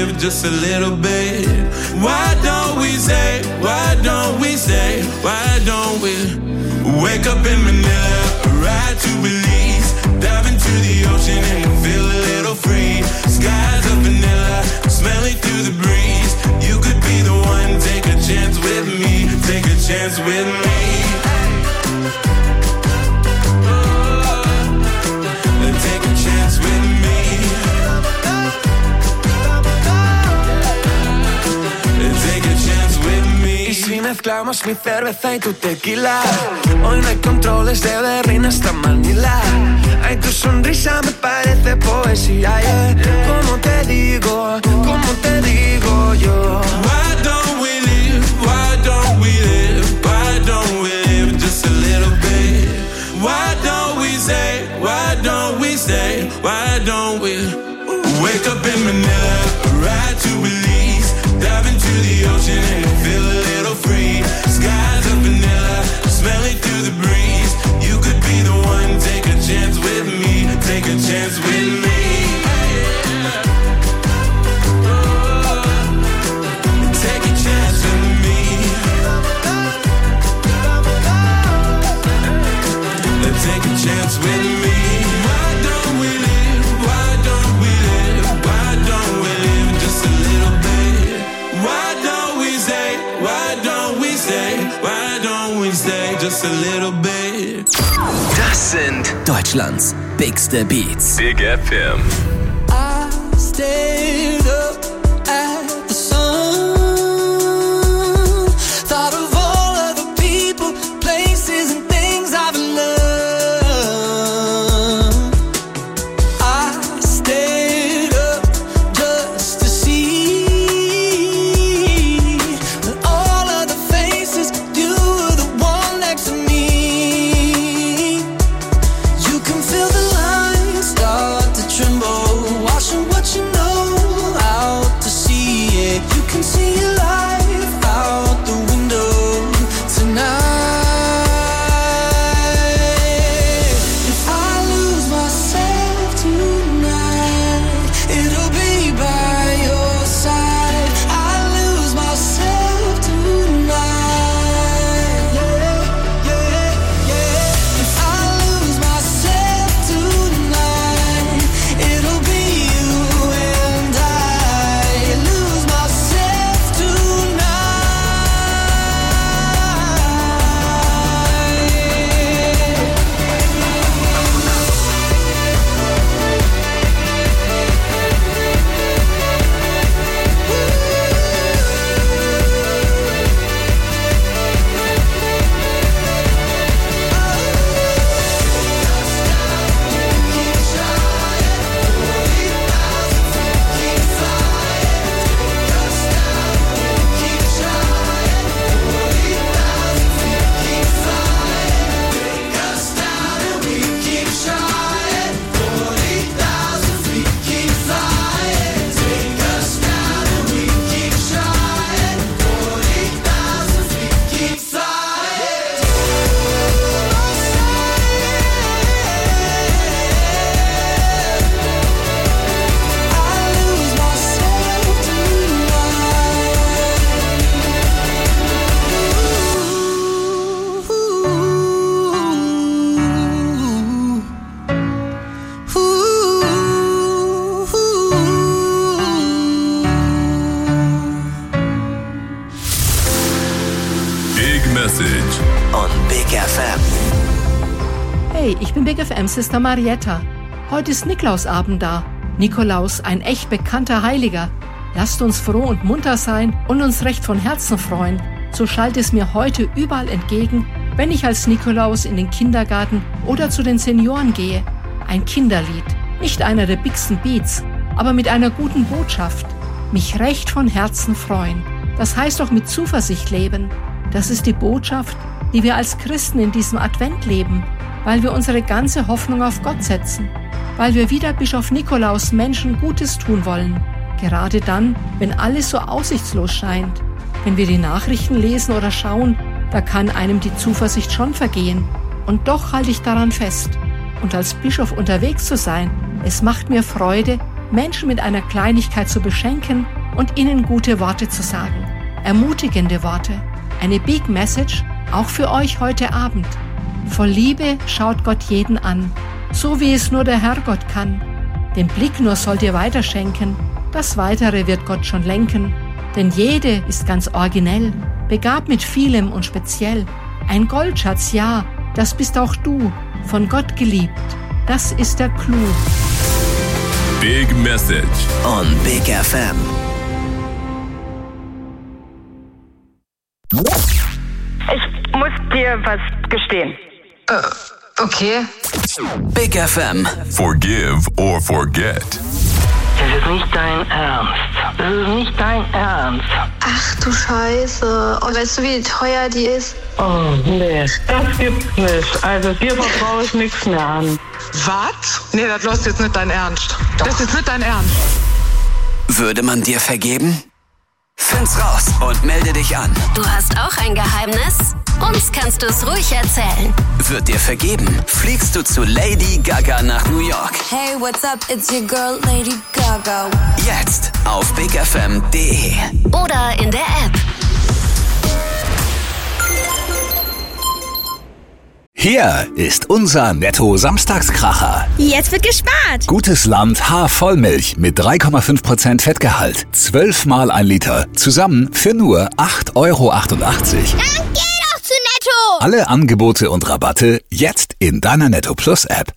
live just a little bit? Why don't we say, why don't we say, why don't we wake up in Manila, ride to Belize, dive into the ocean and feel a little free. Skies of vanilla, smelling through the breeze. You could be the one, take a chance with me, take a chance with me. Take a chance with me. Take a chance with me. Y si mezclamos mi cerveza y tu tequila, hoy no hay controles de Berlín hasta Manila. Ay, tu sonrisa me parece poesía, yeah. ¿Cómo te digo yo? Why don't we live, why don't we live, why don't we live just a little bit? Why don't we say, why don't we say, why don't we wake up in Manila, ride to Belize, dive into the ocean and feel a little free. Skies of vanilla, smelling through the breeze. You could be the one, take a chance with me, take a chance with me. Take a chance with me. Take a chance with me. Why don't we live? Why don't we live? Why don't we live just a little bit? Why don't we say? Why don't we say? Why don't we say just a little bit? Das sind Deutschlands bigste Beats. Big FM. I stayed up at the sun, thought of all of the people, places and things I've loved. Hey, ich bin Big FM Sister Marietta. Heute ist Nikolausabend da. Nikolaus, ein echt bekannter Heiliger. Lasst uns froh und munter sein und uns recht von Herzen freuen. So schallt es mir heute überall entgegen, wenn ich als Nikolaus in den Kindergarten oder zu den Senioren gehe. Ein Kinderlied, nicht einer der bigsten Beats, aber mit einer guten Botschaft. Mich recht von Herzen freuen. Das heißt auch mit Zuversicht leben. Das ist die Botschaft, die wir als Christen in diesem Advent leben, weil wir unsere ganze Hoffnung auf Gott setzen, weil wir wie der Bischof Nikolaus Menschen Gutes tun wollen, gerade dann, wenn alles so aussichtslos scheint. Wenn wir die Nachrichten lesen oder schauen, da kann einem die Zuversicht schon vergehen. Und doch halte ich daran fest. Und als Bischof unterwegs zu sein, es macht mir Freude, Menschen mit einer Kleinigkeit zu beschenken und ihnen gute Worte zu sagen. Ermutigende Worte. Eine Big Message auch für euch heute Abend. Voll Liebe schaut Gott jeden an, so wie es nur der Herrgott kann. Den Blick nur sollt ihr weiterschenken, das Weitere wird Gott schon lenken. Denn jede ist ganz originell, begabt mit vielem und speziell. Ein Goldschatz, ja, das bist auch du, von Gott geliebt. Das ist der Clou. Big Message on Big FM. Ich muss dir was gestehen. Okay. Big FM. Forgive or forget. Das ist nicht dein Ernst. Das ist nicht dein Ernst. Ach du Scheiße. Und weißt du, wie teuer die ist? Oh, nee. Das gibt's nicht. Also dir vertraue ich nichts mehr an. Was? Nee, das läuft jetzt nicht dein Ernst. Das ist nicht dein Ernst. Würde man dir vergeben? Find's raus und melde dich an. Du hast auch ein Geheimnis? Uns kannst du es ruhig erzählen. Wird dir vergeben? Fliegst du zu Lady Gaga nach New York? Hey, what's up? It's your girl Lady Gaga. Jetzt auf bigfm.de Oder in der App. Hier ist unser Netto-Samstagskracher. Jetzt wird gespart. Gutes Land Haarvollmilch mit 3,5% Fettgehalt. 12 mal 1 Liter. Zusammen für nur 8,88 €. Dann geh doch zu Netto. Alle Angebote und Rabatte jetzt in deiner Netto Plus App.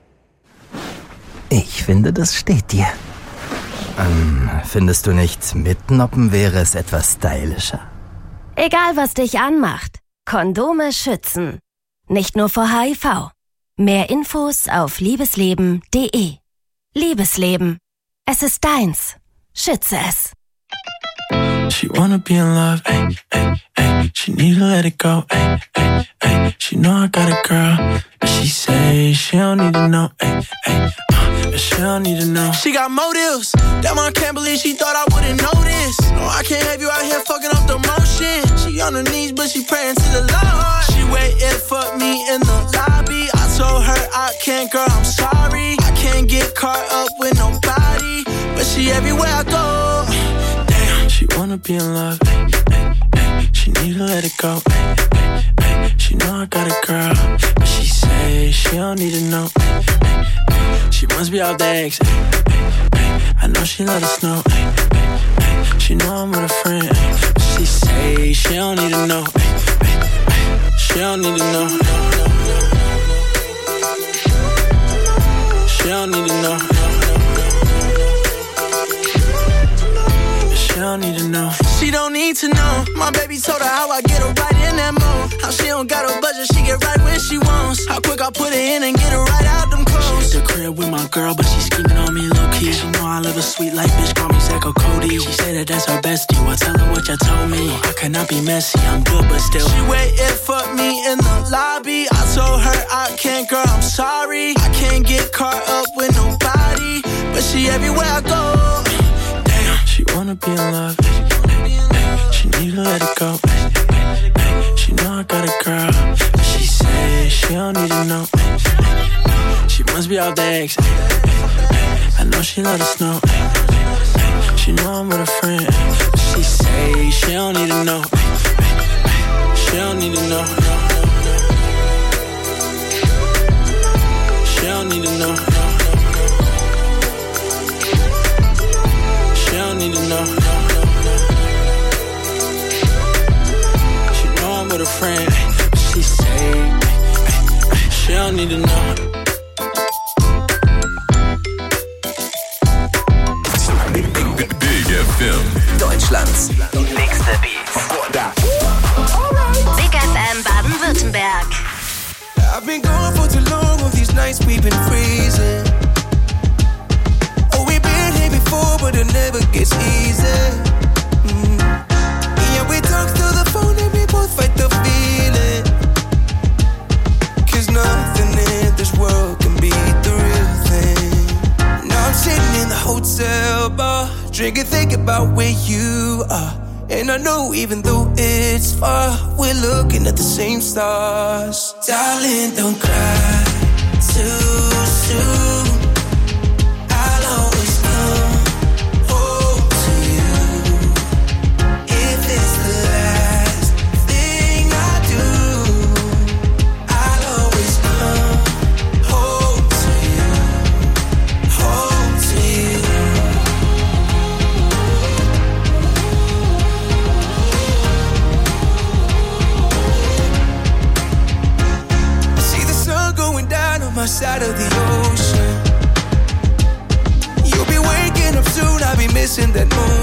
Ich finde, das steht dir. Findest du nicht, mitnoppen wäre es etwas stylischer? Egal, was dich anmacht. Kondome schützen. Nicht nur vor HIV. Mehr Infos auf liebesleben.de. Liebesleben. Es ist deins. Schütze es. She wanna be in love, ay, ay, ay. She need to let it go, ay, ay, ay. She know I got a girl, but she say she don't need to know, ay, ay. She don't need to know. She got motives, damn I can't believe she thought I wouldn't know this. No, I can't have you out here fucking up the motion. She on her knees, but she praying to the Lord. She waited for me in the lobby. I told her I can't, girl, I'm sorry. I can't get caught up with nobody, but she everywhere I go. She wanna be in love, ay, ay, ay. She need to let it go, ay, ay, ay. She know I got a girl, but she say she don't need to know, ay, ay, ay. She must be out there, ay, ay, ay. I know she let us know, ay, ay, ay. She know I'm with a friend, ay, but she say she don't need to know, ay, ay, ay. She don't need to know. She don't need to know. She don't need to know. She don't need to know. My baby told her how I get her right in that mode. How she don't got her budget, she get right when she wants. How quick I put her in and get her right out them clothes. She at the crib with my girl, but she scheming on me low key. She know I live a sweet life, bitch, call me Zach or Cody. She say that that's her bestie. Well, tell her what you told me. I cannot be messy, I'm good, but still. She waited for me in the lobby. I told her I can't, girl, I'm sorry. I can't get caught up with nobody, but she everywhere I go. She wanna be in love, she need to let it go. She know I got a girl, but she say she don't need to know. She must be out there, I know she let us know. She know I'm with a friend, but she say she don't need to know. She don't need to know. She don't need to know. She don't need to know. She know I'm with a friend, but she say she don't need to know. Big FM. Deutschlands nächste Beats. Big FM Baden-Württemberg. I've been gone for too long. Of these nights we've been freezing. Before, but it never gets easy. Yeah, we talk through the phone and we both fight the feeling. 'Cause nothing in this world can beat the real thing. Now I'm sitting in the hotel bar, drinking, thinking about where you are. And I know even though it's far, we're looking at the same stars. Darling, don't cry too soon. I'll always come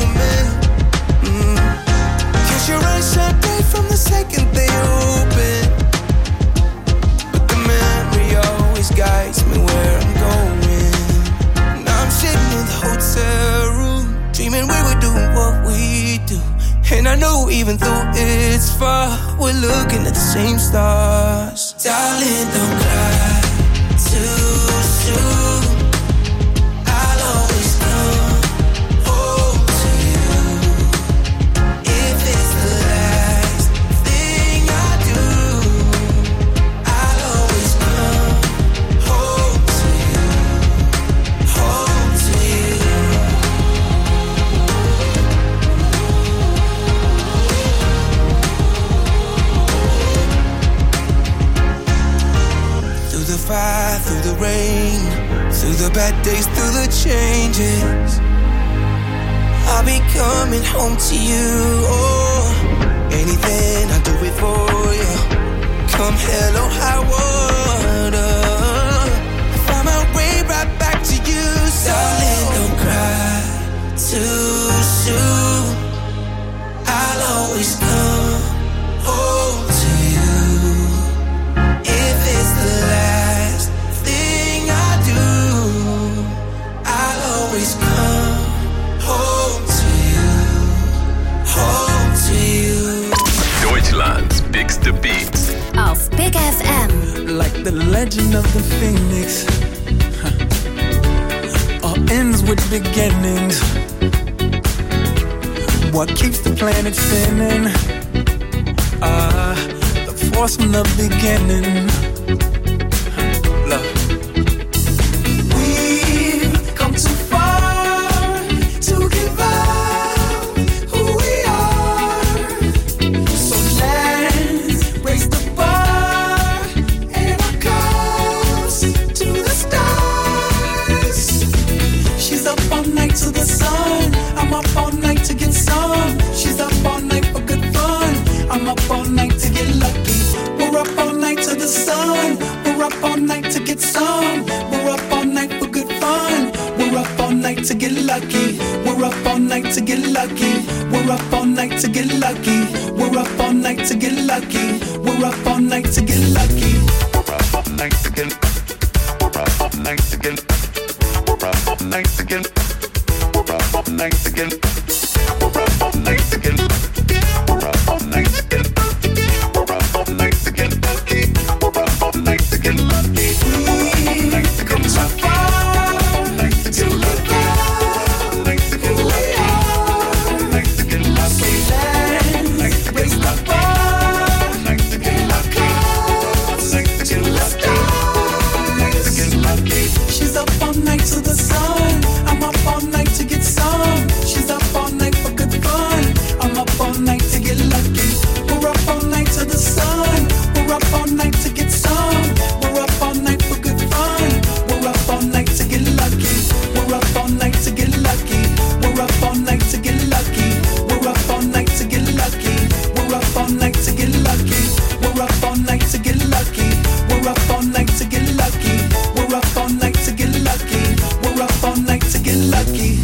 moment. Cause your eyes shine bright from the second they open. But the memory always guides me where I'm going. Now I'm sitting in the hotel room, dreaming we were doing what we do. And I know even though it's far, we're looking at the same stars. Darling, don't cry too soon. I'll always come home to you. If it's the last thing I do, I'll always come home to you. Home to you. Through the fire, through the rain, through the bad days, through the changes, I'll be coming home to you. Oh, anything, I'll do it for you. Come hell or high water, I find my way right back to you. So darling, don't cry too soon. I'll always come home to you. If it's the last thing I do, I'll always come home to you. Home to you. Deutschlands bigste Beats. Auf Big FM. Like the legend of the phoenix, all ends with beginnings. What keeps the planet spinning? The force from the beginning. Love. We've come too far to give up who we are. So let's raise the bar and our cups to the stars. She's up all night to the sun. I'm up all night to get some. She's up all night for good fun. I'm up all night to get lucky. We're up all night to the sun. We're up all night to get some. We're up all night for good fun. We're up all night to get lucky. We're up all night to get lucky. We're up all night to get lucky. We're up all night to get lucky. We're up all night to get lucky. We're up all night to get. We're up all night to get. We're up all night to get. We're up all night to get. We're up all night to get. We're up all night to get. We're up all night to get lucky. We're up all night to get lucky. We've come so far to look up who we are. So let's raise the bar and our cups to the stars. She's up all night to the sun. I'm up all night to get some. She's up all night for good fun. I'm up all night to get lucky. We're up all night to the sun. We're up all night to get some. We're up all night for good fun. We're up all night to get lucky. We're up all night to get lucky. We're up all night to get lucky. We're up all night to get lucky. We're up all night to get lucky. We're up all night to get lucky. We're up all night to get lucky. We're up all night to get lucky. We're up all night to get lucky.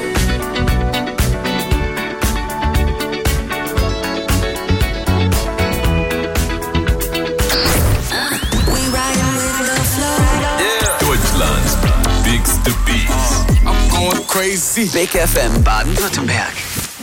Deutschlands bigste Beats. I'm going crazy. Big FM Baden-Württemberg.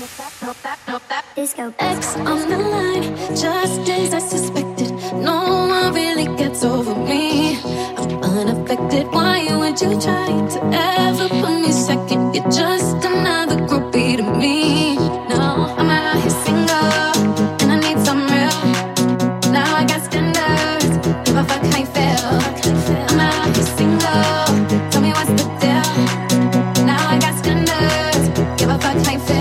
X on the line, just as I suspected. No one really gets over me. I'm unaffected. Why would you try to ever put me second? You're just another groupie to me. No, I'm out here single, and I need some real. Now I got standards. Give a fuck how you feel. I'm out here single. Tell me what's the deal. Now I got standards. Give a fuck how you feel.